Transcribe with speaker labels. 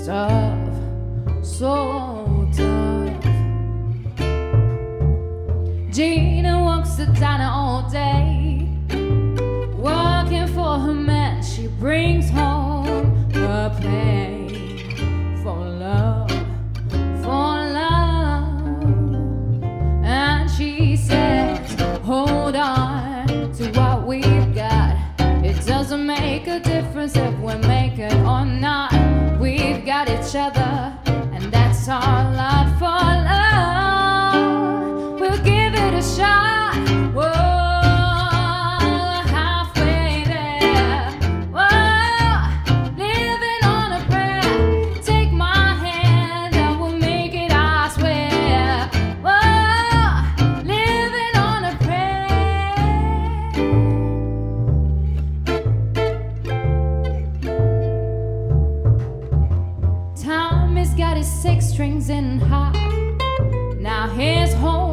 Speaker 1: tough, so tough. Gina works the diner all day, working for her man. She brings home her pay for love, and she says, hold on to what we've got. It doesn't make a difference if we make it or not. We've got each other, and that's our lot for love. We'll give it a shot. Whoa, halfway there. Whoa, living on a prayer. Take my hand, I will make it, I swear. Whoa, living on a prayer. Tommy's got his 6 strings in high. Now here's home.